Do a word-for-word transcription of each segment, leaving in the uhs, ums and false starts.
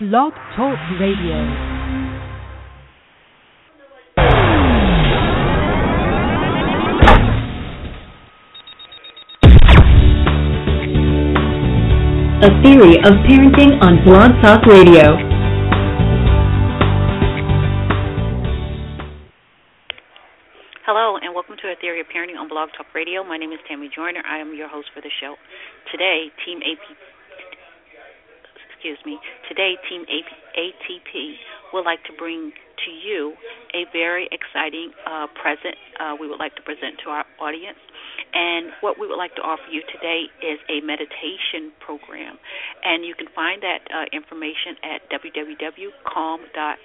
Blog Talk Radio. A Theory of Parenting on Blog Talk Radio. Hello, and welcome to A Theory of Parenting on Blog Talk Radio. My name is Tammy Joyner. I am your host for the show. Today, Team A P, excuse me, today, Team A T P would like to bring to you a very exciting uh, present uh, we would like to present to our audience. And what we would like to offer you today is a meditation program. And you can find that uh, information at w w w dot calm dot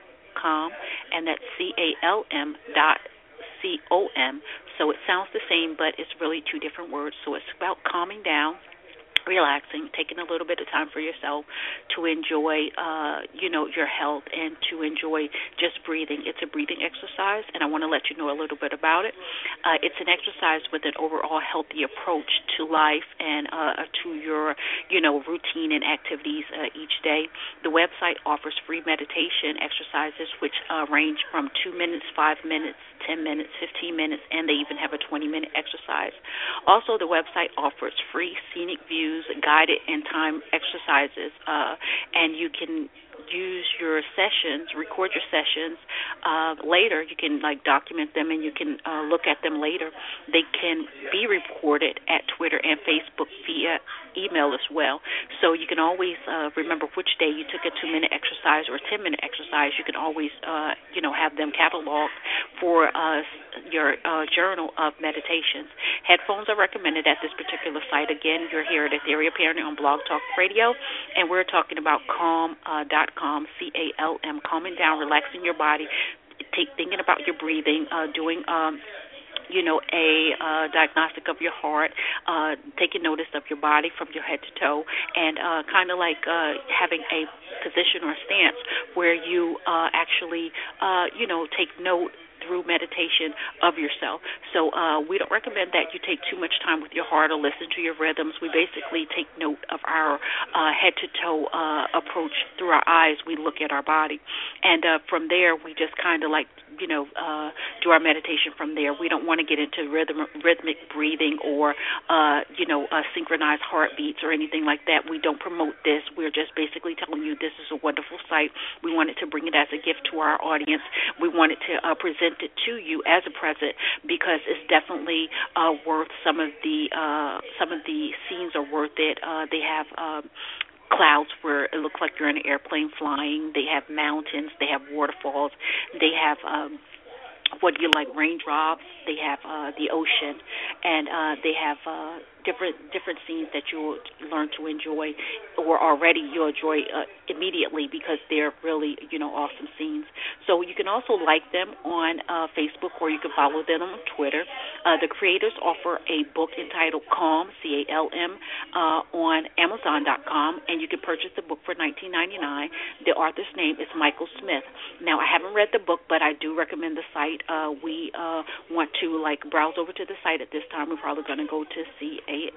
com, and that's C A L M dot C O M. So it sounds the same, but it's really two different words. So it's about calming down, relaxing, taking a little bit of time for yourself to enjoy, uh, you know, your health and to enjoy just breathing. It's a breathing exercise, and I want to let you know a little bit about it. Uh, it's an exercise with an overall healthy approach to life and uh, to your, you know, routine and activities uh, each day. The website offers free meditation exercises, which uh, range from two minutes, five minutes, ten minutes, fifteen minutes, and they even have a twenty-minute exercise. Also, the website offers free scenic views, guided and time exercises, uh, and you can use your sessions, record your sessions uh, later. You can like document them, and you can uh, look at them later. They can be reported at Twitter and Facebook via email as well. So you can always uh, remember which day you took a two-minute exercise or a ten-minute exercise. You can always, uh, you know, have them cataloged for uh, your uh, journal of meditations. Headphones are recommended at this particular site. Again, you're here at Theory of Parenting on Blog Talk Radio, and we're talking about calm dot com, C A L M, calming down, relaxing your body, take, thinking about your breathing, uh, doing um, you know, a uh, diagnostic of your heart, uh, taking notice of your body from your head to toe, and uh, kind of like uh, having a position or stance where you uh, actually, uh, you know, take note through meditation of yourself. So uh, we don't recommend that you take too much time with your heart or listen to your rhythms. We basically take note of our uh, head-to-toe uh, approach through our eyes. We look at our body. And uh, from there, we just kind of like, you know, uh, do our meditation from there. We don't want to get into rhythm, rhythmic breathing or, uh, you know, uh, synchronized heartbeats or anything like that. We don't promote this. We're just basically telling you this is a wonderful site. We wanted to bring it as a gift to our audience. We wanted to uh, present it to you as a present because it's definitely uh, worth some of the uh, some of the scenes are worth it. Uh, they have um, clouds where it looks like you're in an airplane flying. They have mountains. They have waterfalls. They have um, what do you like, raindrops. They have uh, the ocean, and uh, they have uh, different different scenes that you'll learn to enjoy, or already you'll enjoy uh, immediately because they're really, you know, awesome scenes. So you can also like them on uh, Facebook, or you can follow them on Twitter. Uh, the creators offer a book entitled Calm, C A L M, uh, on Amazon dot com, and you can purchase the book for nineteen ninety-nine dollars. The author's name is Michael Smith. Now, I haven't read the book, but I do recommend the site. Uh, we uh, want to, like, browse over to the site at this time. We're probably going to go to C A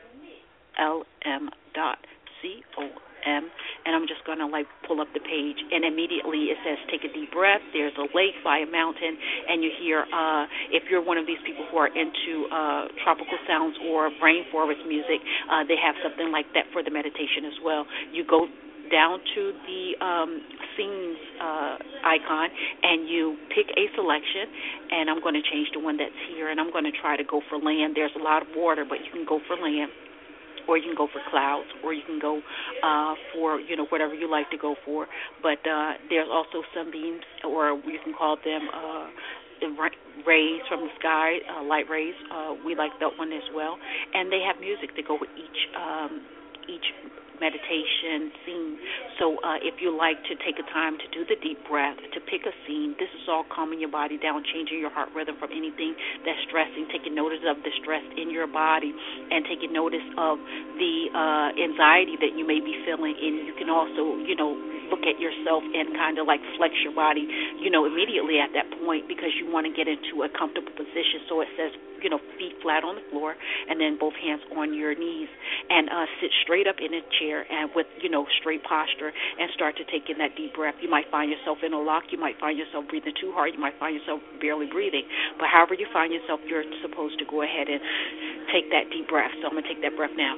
L M dot C O M, and I'm just going to, like, pull up the page, and immediately it says take a deep breath. There's a lake by a mountain, and you hear, uh, if you're one of these people who are into uh, tropical sounds or rainforest music, uh, they have something like that for the meditation as well. You go down to the um, scenes uh, icon, and you pick a selection, and I'm going to change the one that's here, and I'm going to try to go for land. There's a lot of water, but you can go for land, or you can go for clouds, or you can go uh, for, you know, whatever you like to go for. But uh, there's also sunbeams, or you can call them uh, rays from the sky, uh, light rays. Uh, we like that one as well. And they have music to go with each um, each meditation scene. So uh, if you like to take a time to do the deep breath, to pick a scene, this is all calming your body down, changing your heart rhythm from anything that's stressing, taking notice of the stress in your body, and taking notice of the uh, anxiety that you may be feeling. And you can also, you know, look at yourself and kind of like flex your body, you know, immediately at that point, because you want to get into a comfortable position. So it says, you know, feet flat on the floor, and then both hands on your knees, and uh, sit straight up in a chair chair and with, you know, straight posture and start to take in that deep breath. You might find yourself in a lock. You might find yourself breathing too hard. You might find yourself barely breathing. But however you find yourself, you're supposed to go ahead and take that deep breath. So I'm going to take that breath now.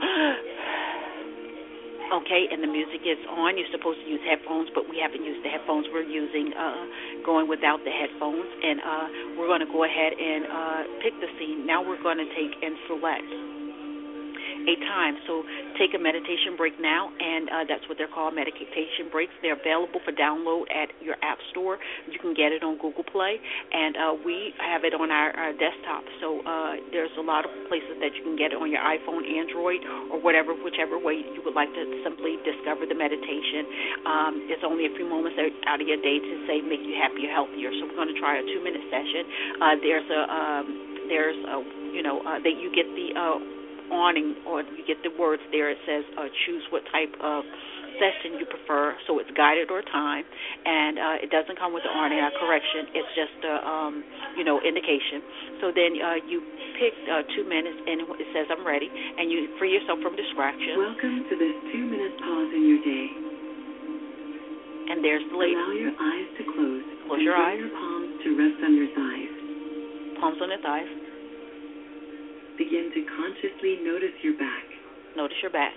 Okay, and the music is on. You're supposed to use headphones, but we haven't used the headphones. We're using uh, going without the headphones, and uh, we're going to go ahead and uh, pick the scene. Now we're going to take and select a time. So take a meditation break now, and uh, that's what they're called, meditation breaks. They're available for download at your app store. You can get it on Google Play, and uh, we have it on our, our desktop. So uh, there's a lot of places that you can get it on your iPhone, Android, or whatever, whichever way you would like to simply discover the meditation. Um, it's only a few moments out of your day to say make you happier, healthier. So we're going to try a two-minute session. Uh, there's a um, there's a, you know uh, that you get the uh, awning, or you get the words there. It says uh, choose what type of session you prefer, so it's guided or time, and uh, it doesn't come with the awning, uh, correction. It's just a um, you know indication. So then uh, you pick uh, two minutes, and it says I'm ready, and you free yourself from distraction. Welcome to this two-minute pause in your day. And there's the lady. Allow your eyes to close. Close and your bring eyes. Your palms to rest on your thighs. Palms on your thighs. Begin to consciously notice your back. Notice your back.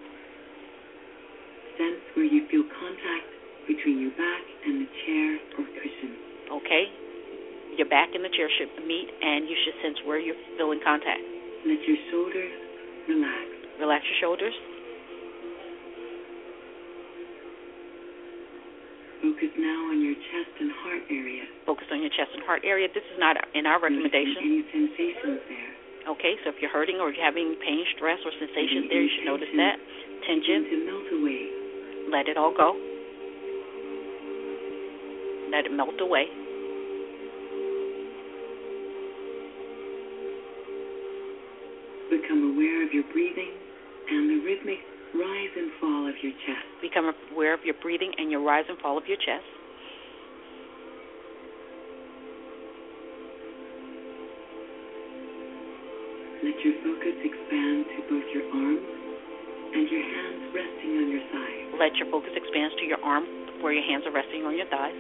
Sense where you feel contact between your back and the chair or cushion. Okay. Your back and the chair should meet, and you should sense where you're feeling contact. Let your shoulders relax. Relax your shoulders. Focus now on your chest and heart area. Focus on your chest and heart area. This is not in our recommendation. Any sensations there? Okay, so if you're hurting or you're having pain, stress, or sensations there, you should notice that. Tension. Begin to melt away. Let it all go. Let it melt away. Become aware of your breathing and the rhythmic rise and fall of your chest. Become aware of your breathing and your rise and fall of your chest. Let your focus expand to both your arms and your hands resting on your thighs. Let your focus expand to your arm where your hands are resting on your thighs.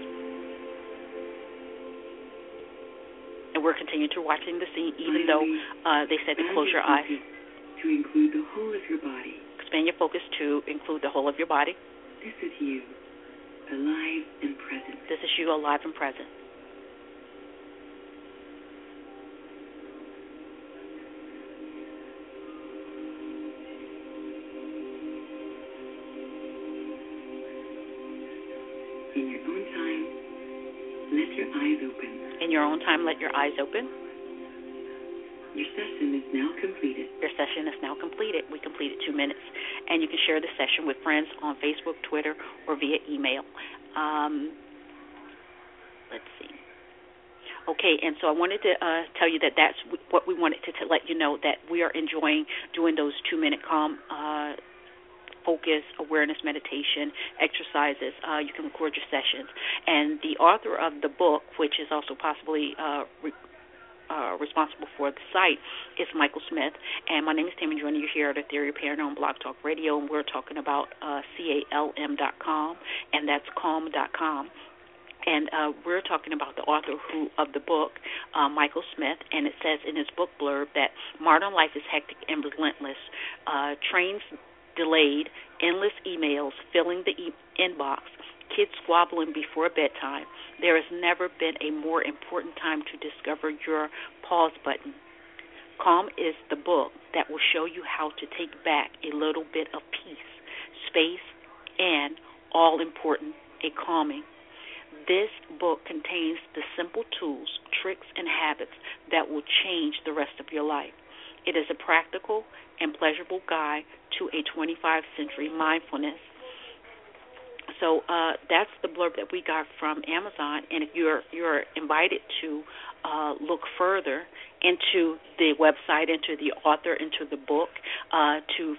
And we're continuing to watching the scene even though uh, they said to close your eyes. To include the whole of your body. Expand your focus to include the whole of your body. This is you, alive and present. This is you, alive and present. In your own time, let your eyes open. In your own time, let your eyes open. Your session is now completed. Your session is now completed. We completed two minutes. And you can share the session with friends on Facebook, Twitter, or via email. Um, let's see. Okay, and so I wanted to uh, tell you that that's what we wanted to, to let you know, that we are enjoying doing those two-minute calm uh, focus, awareness, meditation, exercises. Uh, you can record your sessions. And the author of the book, which is also possibly uh, re- uh, responsible for the site, is Michael Smith. And my name is Tammy Joyner. You're here at A Theory of Parenting on Blog Talk Radio, and we're talking about uh, C A L M dot com, and that's calm dot com. And uh, we're talking about the author who of the book, uh, Michael Smith, and it says in his book blurb that modern life is hectic and relentless. Uh, trains delayed, endless emails filling the e- inbox, kids squabbling before bedtime. There has never been a more important time to discover your pause button. Calm is the book that will show you how to take back a little bit of peace, space, and, all important, a calming. This book contains the simple tools, tricks, and habits that will change the rest of your life. It is a practical and pleasurable guide to a twenty-first century mindfulness. So uh, that's the blurb that we got from Amazon, and if you're you're invited to uh, look further into the website, into the author, into the book, uh, to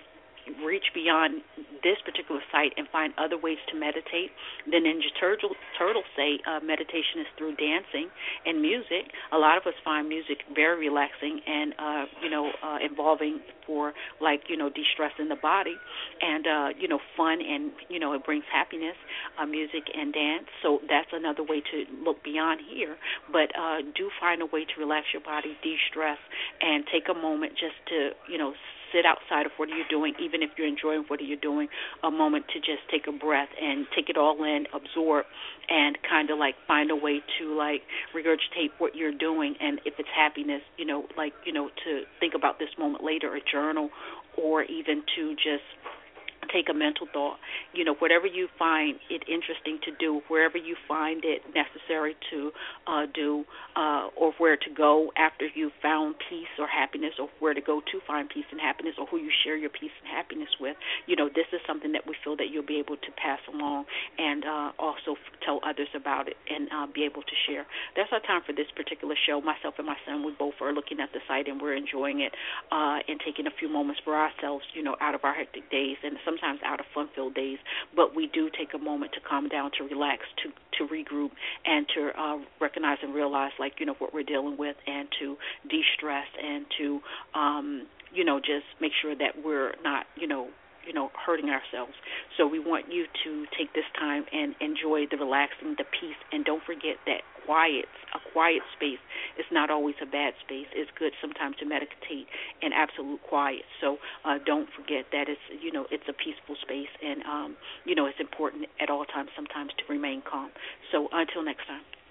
reach beyond this particular site and find other ways to meditate, the Ninja Turtle, turtles say uh, meditation is through dancing and music. A lot of us find music very relaxing and, uh, you know, uh, involving for, like, you know, de-stressing the body and, uh, you know, fun and, you know, it brings happiness, uh, music and dance. So that's another way to look beyond here. But uh, do find a way to relax your body, de-stress, and take a moment just to, you know, sit outside of what you're doing, even if you're enjoying what you're doing, a moment to just take a breath and take it all in, absorb, and kind of like find a way to like regurgitate what you're doing. And if it's happiness, you know, like, you know, to think about this moment later, a journal, or even to just take a mental thought, you know, whatever you find it interesting to do, wherever you find it necessary to uh, do, uh, or where to go after you've found peace or happiness, or where to go to find peace and happiness, or who you share your peace and happiness with. You know, this is something that we feel that you'll be able to pass along and uh, also tell others about it and uh, be able to share. That's our time for this particular show. Myself and my son, we both are looking at the site and we're enjoying it uh, and taking a few moments for ourselves, you know, out of our hectic days and sometimes out of fun-filled days, but we do take a moment to calm down, to relax, to, to regroup, and to uh, recognize and realize, like, you know, what we're dealing with, and to de-stress, and to, um, you know, just make sure that we're not, you know, you know, hurting ourselves. So we want you to take this time and enjoy the relaxing, the peace, and don't forget that quiet, a quiet space is not always a bad space. It's good sometimes to meditate in absolute quiet. So uh, don't forget that it's, you know, it's a peaceful space, and, um, you know, it's important at all times sometimes to remain calm. So until next time.